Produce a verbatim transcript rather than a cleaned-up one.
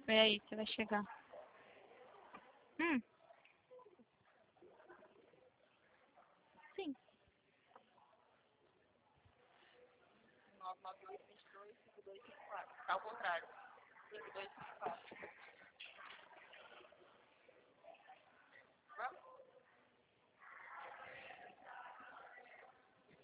Vê aí, você vai chegar. Hum, sim. nove nove oito, dois dois cinco dois cinco quatro. Tá ao contrário. cinco dois cinco quatro.